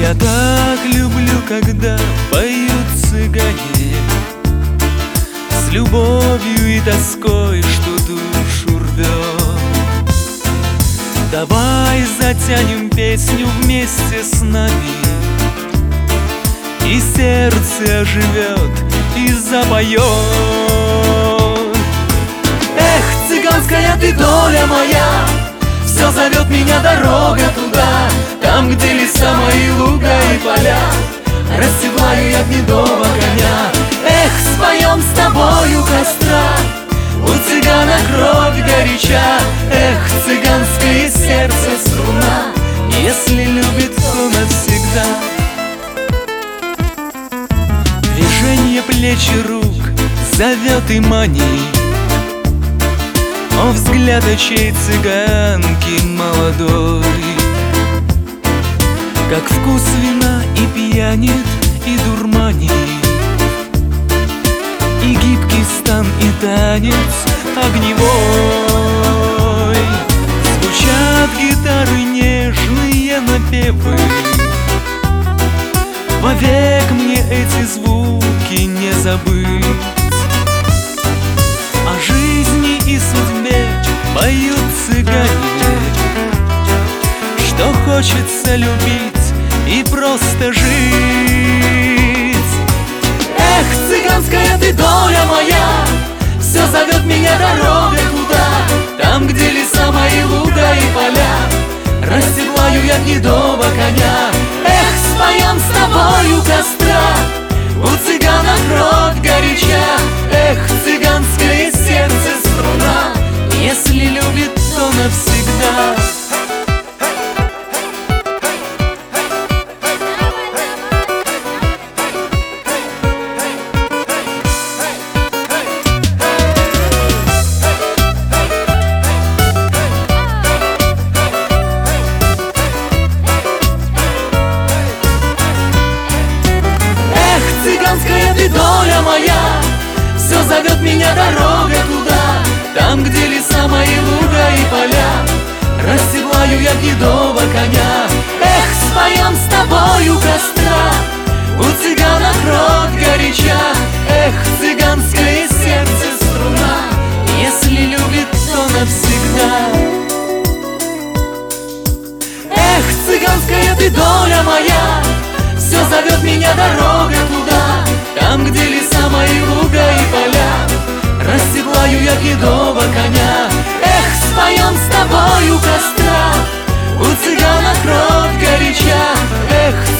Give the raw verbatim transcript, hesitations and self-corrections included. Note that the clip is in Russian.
Я так люблю, когда поют цыгане, с любовью и тоской, что душу рвет. Давай затянем песню вместе с нами, и сердце оживет и запоет. Эх, цыганская ты доля моя, все зовет меня дорога туда, там, где леса мои, луга и поля. Расседлаю я гнедого коня. Эх, споем с тобою костра, у цыгана кровь горяча. Эх, цыганское сердце струна, если любит, то навсегда. Движение плеч и рук зовет и манит, о, взгляд очей цыганки молодой. Как вкус вина и пьянит, и дурманит, и гибкий стан, и танец огневой. Звучат гитары нежные напевы, вовек мне эти звуки не забыть. О жизни и судьбе поют цыгане, что хочется любить и просто жить. Эх, цыганская ты доля моя, все зовет меня дорога туда, там, где леса мои, луга и поля. Расседлаю я гнедого коня. Эх, споем с тобою костра, у цыгана кровь горяча. Эх, цыганское сердце струна, если любит, то навсегда. Цыганская ты доля моя, все зовет меня дорога туда, там, где леса мои, луга и поля. Расседлаю я гнедого коня. Эх, споем с тобою костра, у цыгана кровь горяча. Эх, цыганское сердце струна, если любит, то навсегда. Эх, цыганская ты доля моя, все зовет меня дорога туда, там, где леса мои, луга и поля. Расседлаю я гнедого коня. Эх, споем с тобою костра, у цыгана кровь горяча. Эх,